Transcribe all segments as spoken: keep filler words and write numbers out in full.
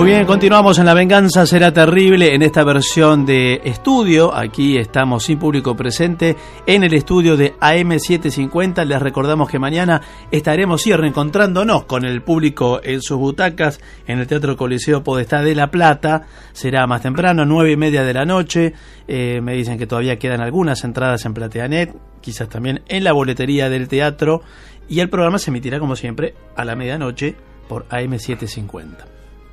Muy bien, continuamos en La Venganza Será Terrible en esta versión de estudio. Aquí estamos sin público presente en el estudio de A M setecientos cincuenta. Les recordamos que mañana estaremos sí, reencontrándonos con el público en sus butacas en el Teatro Coliseo Podestá de La Plata. Será más temprano, nueve y media de la noche. Eh, me dicen que todavía quedan algunas entradas en Plateanet, quizás también en la boletería del teatro. Y el programa se emitirá como siempre a la medianoche por A M setecientos cincuenta.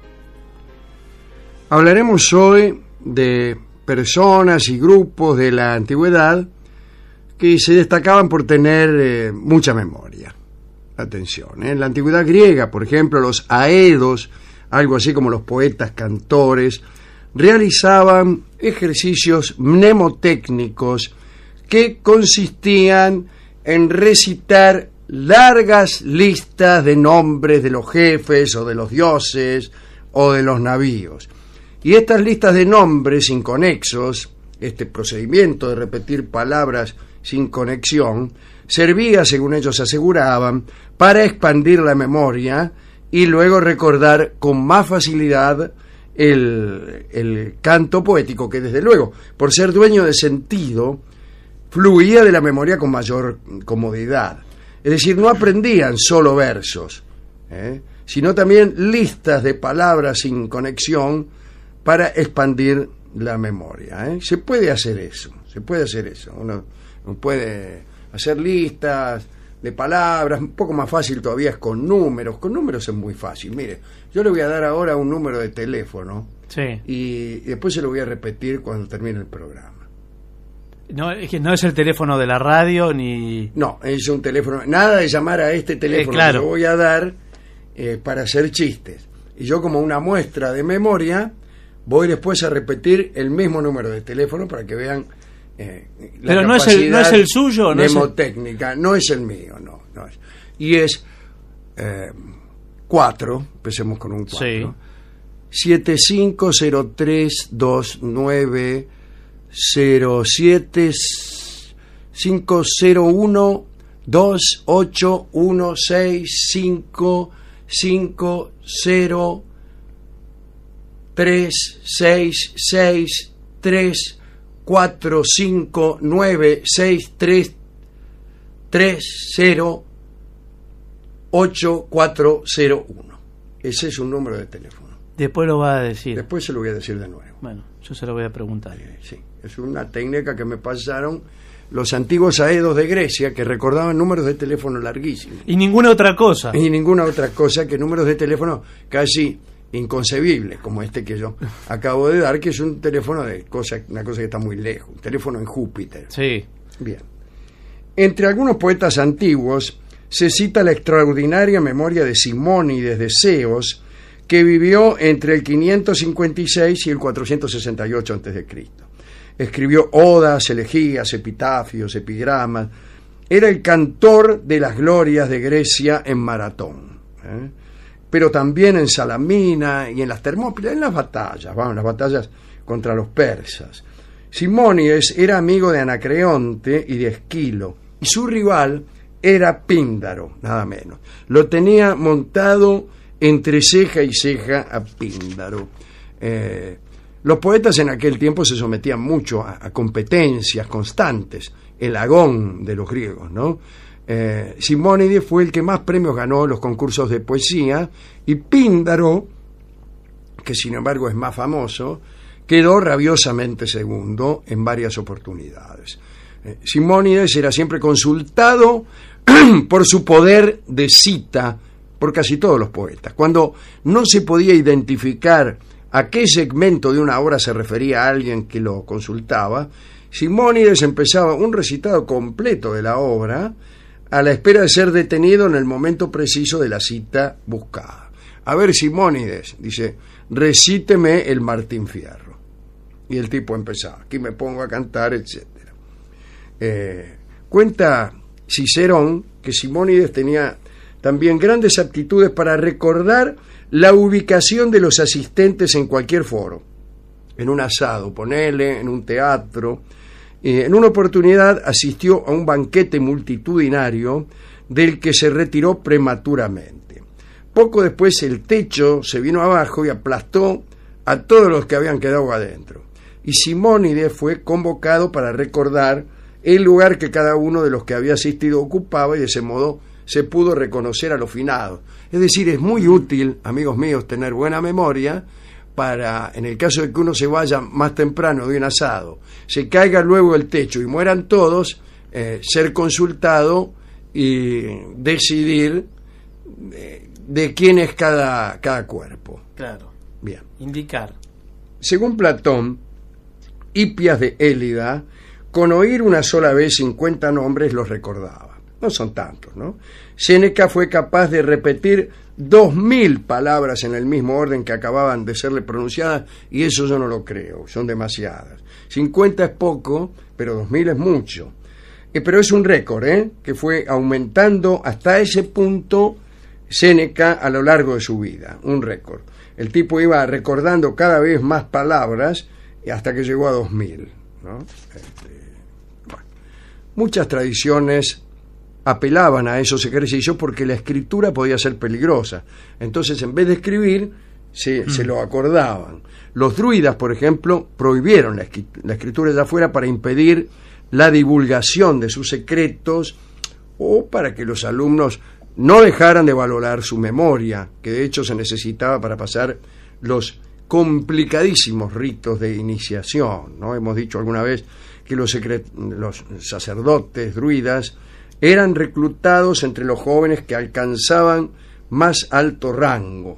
Hablaremos hoy de personas y grupos de la antigüedad que se destacaban por tener eh, mucha memoria. Atención, ¿eh? En la antigüedad griega, por ejemplo, los aedos, algo así como los poetas cantores, realizaban ejercicios mnemotécnicos que consistían en recitar largas listas de nombres de los jefes o de los dioses o de los navíos. Y estas listas de nombres inconexos, este procedimiento de repetir palabras sin conexión, servía, según ellos aseguraban, para expandir la memoria y luego recordar con más facilidad el, el canto poético, que desde luego, por ser dueño de sentido, fluía de la memoria con mayor comodidad. Es decir, no aprendían solo versos, ¿eh? sino también listas de palabras sin conexión para expandir la memoria. ¿eh? Se puede hacer eso, se puede hacer eso. Uno, uno puede hacer listas de palabras, un poco más fácil todavía es con números. Con números es muy fácil. Mire, yo le voy a dar ahora un número de teléfono sí. y después se lo voy a repetir cuando termine el programa. No, es que no es el teléfono de la radio ni... No, es un teléfono. Nada de llamar a este teléfono eh, claro. que le voy a dar eh, para hacer chistes. Y yo, como una muestra de memoria, voy después a repetir el mismo número de teléfono para que vean eh, la Pero no es el, no es el suyo, no mnemotécnica, no es el mío, no, no es. Y es eh, cuatro, empecemos con un cuatro. Sí. siete cinco cero tres dos nueve cero siete cinco cero uno dos ocho uno seis cinco cinco cero tres seis seis tres cuatro cinco nueve seis tres tres cero ocho cuatro cero uno. Ese es un número de teléfono. Después lo va a decir. Después se lo voy a decir de nuevo. Bueno, yo se lo voy a preguntar. Eh, sí, es una técnica que me pasaron los antiguos aedos de Grecia, que recordaban números de teléfono larguísimos. Y ninguna otra cosa. Y ninguna otra cosa que números de teléfono casi inconcebibles, como este que yo acabo de dar, que es un teléfono de cosa, una cosa que está muy lejos, un teléfono en Júpiter. Sí. Bien. Entre algunos poetas antiguos se cita la extraordinaria memoria de Simónides de Ceos, que vivió entre el quinientos cincuenta y seis y el cuatrocientos sesenta y ocho antes de Cristo. Escribió odas, elegías, epitafios, epigramas. Era el cantor de las glorias de Grecia en Maratón, ¿eh? pero también en Salamina y en las Termópilas, en las batallas, vamos, las batallas contra los persas. Simónides era amigo de Anacreonte y de Esquilo, y su rival era Píndaro, nada menos. Lo tenía montado entre ceja y ceja a Píndaro. Eh, los poetas en aquel tiempo se sometían mucho a, a competencias constantes, el agón de los griegos, ¿no? Eh, Simónides fue el que más premios ganó en los concursos de poesía, y Píndaro, que sin embargo es más famoso, quedó rabiosamente segundo en varias oportunidades. Eh, Simónides era siempre consultado por su poder de cita por casi todos los poetas. Cuando no se podía identificar a qué segmento de una obra se refería a alguien que lo consultaba, Simónides empezaba un recitado completo de la obra a la espera de ser detenido en el momento preciso de la cita buscada. A ver, Simónides, dice, recíteme el Martín Fierro. Y el tipo empezaba, aquí me pongo a cantar, etcétera. Eh, cuenta Cicerón que Simónides tenía también grandes aptitudes para recordar la ubicación de los asistentes en cualquier foro, en un asado, ponele, en un teatro. Eh, en una oportunidad asistió a un banquete multitudinario del que se retiró prematuramente. poco después el techo se vino abajo y aplastó a todos los que habían quedado adentro. Y Simónides fue convocado para recordar el lugar que cada uno de los que había asistido ocupaba, y de ese modo se pudo reconocer a los finados. Es decir, es muy útil, amigos míos, tener buena memoria para, en el caso de que uno se vaya más temprano de un asado, se caiga luego el techo y mueran todos, eh, ser consultado y decidir eh, de quién es cada, cada cuerpo. Claro. Bien. Indicar. Según Platón, Hipias de Élida, con oír una sola vez cincuenta nombres los recordaba. No son tantos, ¿no? Séneca fue capaz de repetir dos mil palabras en el mismo orden que acababan de serle pronunciadas, y eso yo no lo creo, son demasiadas. cincuenta es poco, pero dos mil es mucho. Eh, pero es un récord, ¿eh? Que fue aumentando hasta ese punto Séneca a lo largo de su vida, un récord. El tipo iba recordando cada vez más palabras hasta que llegó a dos mil, ¿no? Este, bueno. Muchas tradiciones apelaban a esos ejercicios porque la escritura podía ser peligrosa. Entonces, en vez de escribir, se, mm. se lo acordaban. Los druidas, por ejemplo, prohibieron la, la escritura allá afuera para impedir la divulgación de sus secretos, o para que los alumnos no dejaran de valorar su memoria, que de hecho se necesitaba para pasar los complicadísimos ritos de iniciación, ¿no? Hemos dicho alguna vez que los, secret- los sacerdotes druidas eran reclutados entre los jóvenes que alcanzaban más alto rango,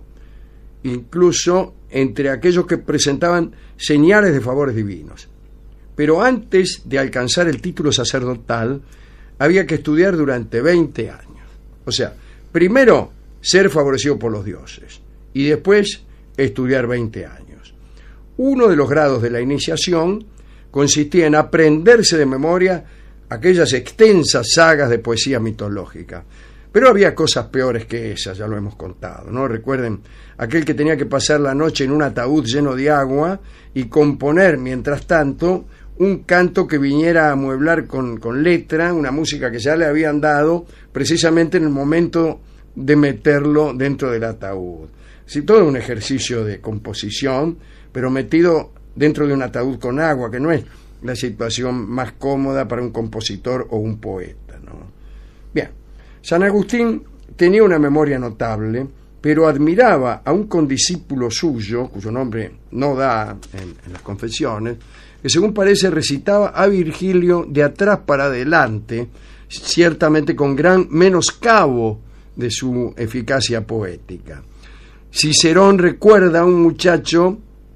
incluso entre aquellos que presentaban señales de favores divinos. Pero antes de alcanzar el título sacerdotal, había que estudiar durante veinte años. O sea, primero ser favorecido por los dioses y después estudiar veinte años. Uno de los grados de la iniciación consistía en aprenderse de memoria aquellas extensas sagas de poesía mitológica. Pero había cosas peores que esas, ya lo hemos contado, ¿no? Recuerden, aquel que tenía que pasar la noche en un ataúd lleno de agua y componer, mientras tanto, un canto que viniera a amueblar con, con letra, una música que ya le habían dado precisamente en el momento de meterlo dentro del ataúd. Sí, todo un ejercicio de composición, pero metido dentro de un ataúd con agua, que no es la situación más cómoda para un compositor o un poeta, ¿no? Bien, San Agustín tenía una memoria notable, pero admiraba a un condiscípulo suyo, cuyo nombre no da en, en las confesiones, que según parece recitaba a Virgilio de atrás para adelante, ciertamente con gran menoscabo de su eficacia poética. Cicerón recuerda a un muchacho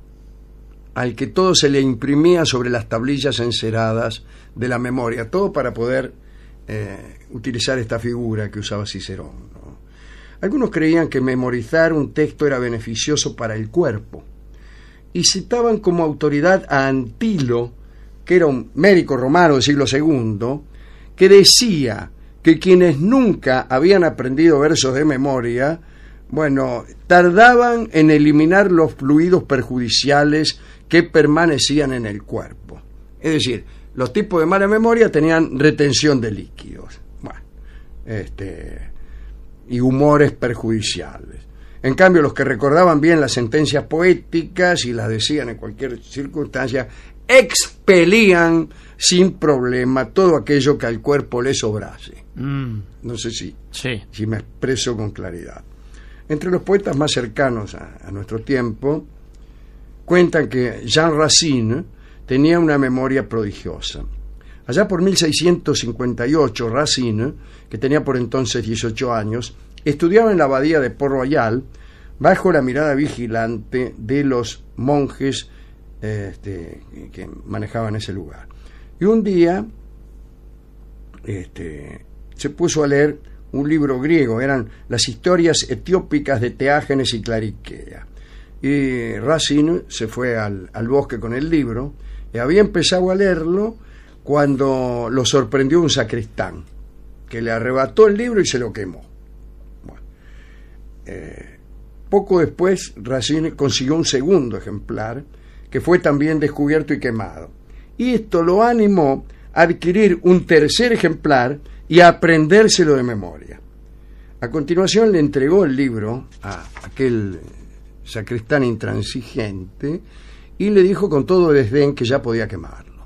al que todo se le imprimía sobre las tablillas enceradas de la memoria, todo para poder eh, utilizar esta figura que usaba Cicerón, ¿no? Algunos creían que memorizar un texto era beneficioso para el cuerpo, y citaban como autoridad a Antilo, que era un médico romano del siglo segundo, que decía que quienes nunca habían aprendido versos de memoria, bueno, tardaban en eliminar los fluidos perjudiciales que permanecían en el cuerpo. Es decir, los tipos de mala memoria tenían retención de líquidos, bueno, este, y humores perjudiciales. En cambio, los que recordaban bien las sentencias poéticas y las decían en cualquier circunstancia, expelían sin problema todo aquello que al cuerpo le sobrase. Mm. No sé si, sí. si me expreso con claridad. Entre los poetas más cercanos a, a nuestro tiempo, cuentan que Jean Racine tenía una memoria prodigiosa. Allá por mil seiscientos cincuenta y ocho, Racine, que tenía por entonces dieciocho años, estudiaba en la abadía de Port-Royal bajo la mirada vigilante de los monjes este, que manejaban ese lugar. Y un día este, se puso a leer un libro griego, eran las historias etiópicas de Teágenes y Clariquea. Y Racine se fue al, al bosque con el libro, y había empezado a leerlo cuando lo sorprendió un sacristán, que le arrebató el libro y se lo quemó. Bueno, eh, poco después Racine consiguió un segundo ejemplar, que fue también descubierto y quemado. Y esto lo animó a adquirir un tercer ejemplar y a aprendérselo de memoria. A continuación le entregó el libro a aquel sacristán intransigente y le dijo con todo desdén que ya podía quemarlo.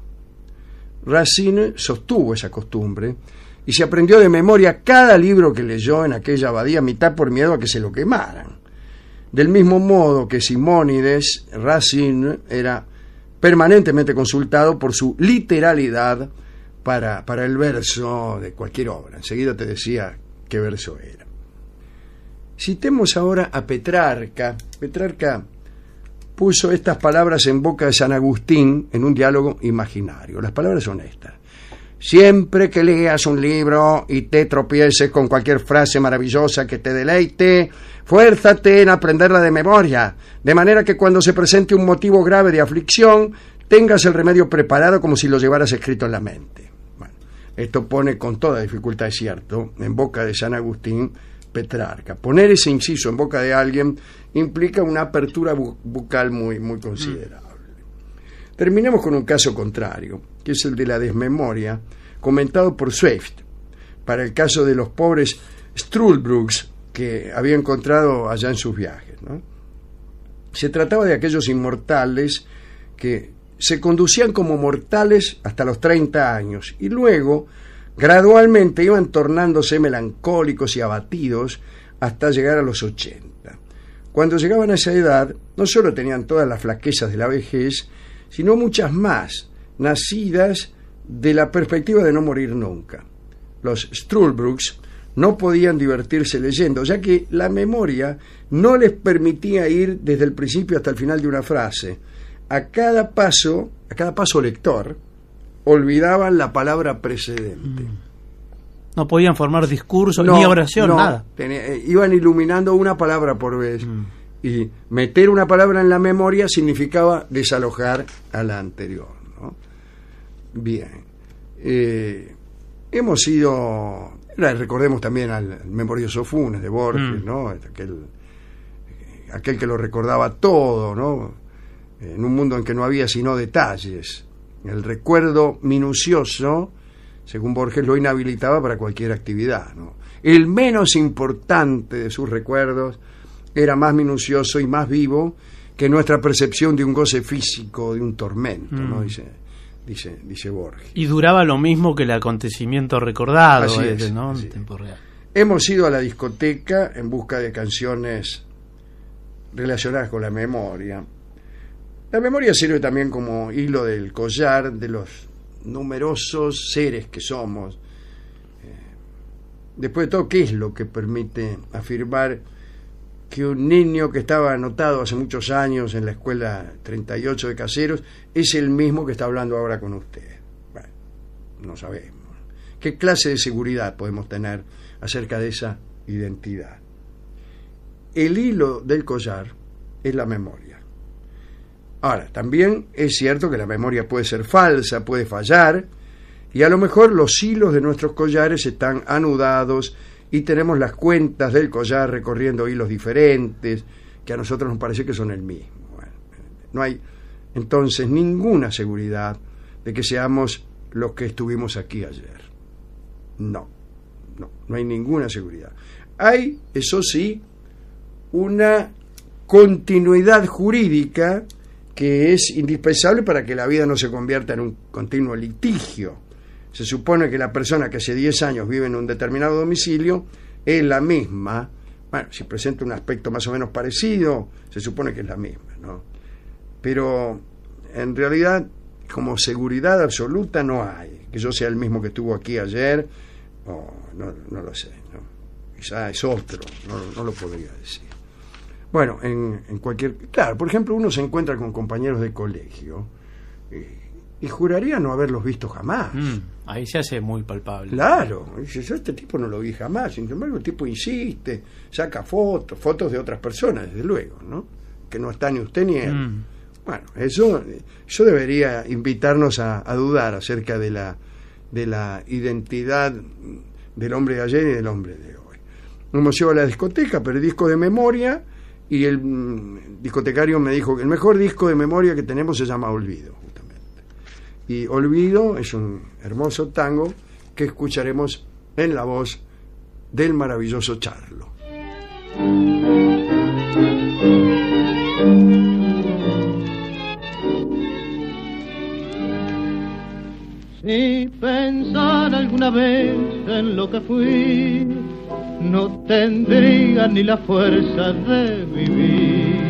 Racine sostuvo esa costumbre y se aprendió de memoria cada libro que leyó en aquella abadía, mitad por miedo a que se lo quemaran. Del mismo modo que Simónides, Racine era permanentemente consultado por su literalidad para, para el verso de cualquier obra. Enseguida te decía qué verso era. Citemos ahora a Petrarca. Petrarca puso estas palabras en boca de San Agustín en un diálogo imaginario. Las palabras son estas: siempre que leas un libro y te tropieces con cualquier frase maravillosa que te deleite, fuérzate en aprenderla de memoria, de manera que cuando se presente un motivo grave de aflicción, tengas el remedio preparado como si lo llevaras escrito en la mente. Bueno, esto pone con toda dificultad, es cierto, en boca de San Agustín, Petrarca. Poner ese inciso en boca de alguien implica una apertura bu- bucal muy, muy considerable. Mm. Terminemos con un caso contrario, que es el de la desmemoria, comentado por Swift, para el caso de los pobres Struldbrugs que había encontrado allá en sus viajes, ¿no? Se trataba de aquellos inmortales que se conducían como mortales hasta los treinta años y luego gradualmente iban tornándose melancólicos y abatidos hasta llegar a los ochenta. Cuando llegaban a esa edad, no solo tenían todas las flaquezas de la vejez, sino muchas más, nacidas de la perspectiva de no morir nunca. Los Struldbrugs no podían divertirse leyendo, ya que la memoria no les permitía ir desde el principio hasta el final de una frase. A cada paso, a cada paso lector, olvidaban la palabra precedente. No podían formar discurso, no, ni oración, no, nada. Tenía, eh, iban iluminando una palabra por vez. Mm. Y meter una palabra en la memoria significaba desalojar a la anterior, ¿no? Bien. Eh, hemos ido... Recordemos también al, al memorioso Funes de Borges, mm. ¿no? Aquel, aquel que lo recordaba todo, ¿no? En un mundo en que no había sino detalles. El recuerdo minucioso, según Borges, lo inhabilitaba para cualquier actividad, ¿no? El menos importante de sus recuerdos era más minucioso y más vivo que nuestra percepción de un goce físico, de un tormento, mm. ¿no? Dice, dice, dice Borges. Y duraba lo mismo que el acontecimiento recordado, así es, es, ¿no? así En tiempo real. Hemos ido a la discoteca en busca de canciones relacionadas con la memoria. La memoria sirve también como hilo del collar de los numerosos seres que somos. Después de todo, ¿qué es lo que permite afirmar que un niño que estaba anotado hace muchos años en la escuela treinta y ocho de Caseros es el mismo que está hablando ahora con usted? Bueno, no sabemos. ¿Qué clase de seguridad podemos tener acerca de esa identidad? El hilo del collar es la memoria. Ahora, también es cierto que la memoria puede ser falsa, puede fallar, y a lo mejor los hilos de nuestros collares están anudados y tenemos las cuentas del collar recorriendo hilos diferentes que a nosotros nos parece que son el mismo. Bueno, no hay entonces ninguna seguridad de que seamos los que estuvimos aquí ayer. No, no, no hay ninguna seguridad. Hay, eso sí, una continuidad jurídica que es indispensable para que la vida no se convierta en un continuo litigio. Se supone que la persona que hace diez años vive en un determinado domicilio es la misma. Bueno, si presenta un aspecto más o menos parecido, se supone que es la misma, ¿no? Pero en realidad, como seguridad absoluta no hay. Que yo sea el mismo que estuvo aquí ayer, oh, no, no lo sé, ¿no? Quizá es otro, no, no lo podría decir. Bueno, en, en cualquier... Claro, por ejemplo, uno se encuentra con compañeros de colegio eh, y juraría no haberlos visto jamás. Mm, ahí se hace muy palpable. Claro, dice, yo a este tipo no lo vi jamás. Sin embargo, el tipo insiste, saca fotos, fotos de otras personas, desde luego, ¿no? Que no está ni usted ni él. Mm. Bueno, eso, eso debería invitarnos a, a dudar acerca de la, de la identidad del hombre de ayer y del hombre de hoy. Hemos ido a la discoteca, pero el disco de memoria... Y el mm, discotecario me dijo que el mejor disco de memoria que tenemos se llama Olvido, justamente. Y Olvido es un hermoso tango que escucharemos en la voz del maravilloso Charlo. Si pensar alguna vez en lo que fui, no tendría ni la fuerza de vivir.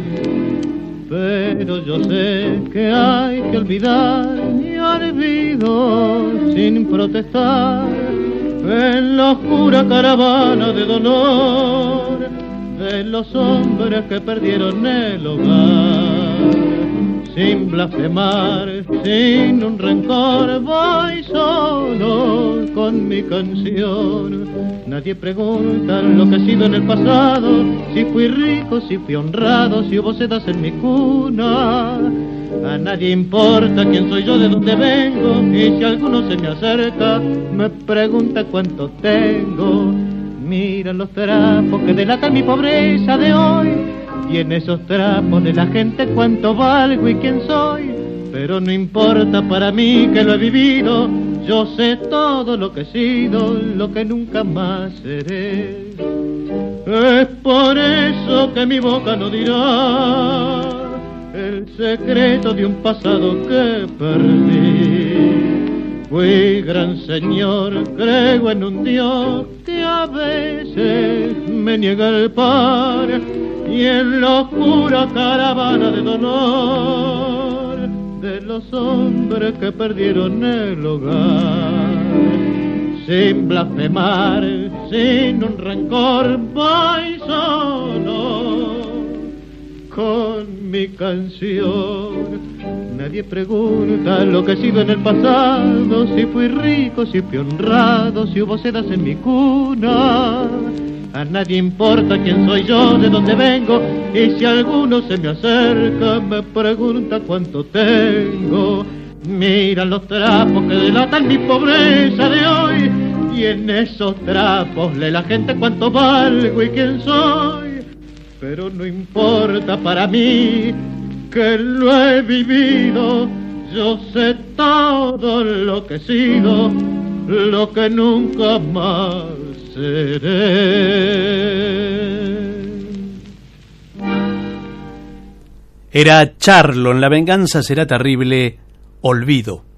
Pero yo sé que hay que olvidar y olvido sin protestar en la oscura caravana de dolor de los hombres que perdieron el hogar. Sin blasfemar, sin un rencor, voy solo con mi canción. Nadie pregunta lo que he sido en el pasado, si fui rico, si fui honrado, si hubo sedas en mi cuna. A nadie importa quién soy yo, de dónde vengo, y si alguno se me acerca, me pregunta cuánto tengo. Mira los trapos que delatan mi pobreza de hoy, y en esos trapos de la gente cuánto valgo y quién soy. Pero no importa para mí que lo he vivido, yo sé todo lo que he sido, lo que nunca más seré. Es por eso que mi boca no dirá el secreto de un pasado que perdí. Fui gran señor, creo en un Dios que a veces me niega el pan, y en la oscura caravana de dolor de los hombres que perdieron el hogar. Sin blasfemar, sin un rencor, voy solo con mi canción. Nadie pregunta lo que he sido en el pasado, si fui rico, si fui honrado, si hubo sedas en mi cuna. A nadie importa quién soy yo, de dónde vengo, y si alguno se me acerca, me pregunta cuánto tengo. Mira los trapos que delatan mi pobreza de hoy, y en esos trapos lee la gente cuánto valgo y quién soy. Pero no importa para mí que lo he vivido, yo sé todo lo que he sido, lo que nunca más seré. Era Charlo en La venganza será terrible, Olvido.